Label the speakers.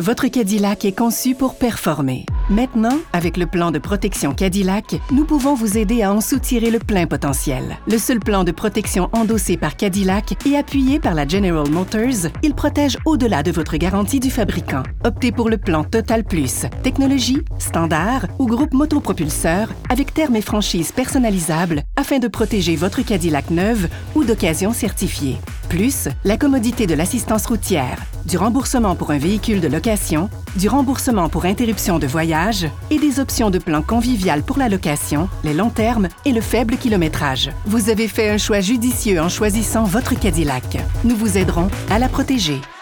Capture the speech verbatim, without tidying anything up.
Speaker 1: Votre Cadillac est conçu pour performer. Maintenant, avec le plan de protection Cadillac, nous pouvons vous aider à en soutirer le plein potentiel. Le seul plan de protection endossé par Cadillac et appuyé par la General Motors, il protège au-delà de votre garantie du fabricant. Optez pour le plan Total Plus, technologie, standard ou groupe motopropulseur avec termes et franchises personnalisables afin de protéger votre Cadillac neuve ou d'occasion certifiée. Plus, la commodité de l'assistance routière, du remboursement pour un véhicule de location, du remboursement pour interruption de voyage et des options de plan convivial pour la location, les longs termes et le faible kilométrage. Vous avez fait un choix judicieux en choisissant votre Cadillac. Nous vous aiderons à la protéger.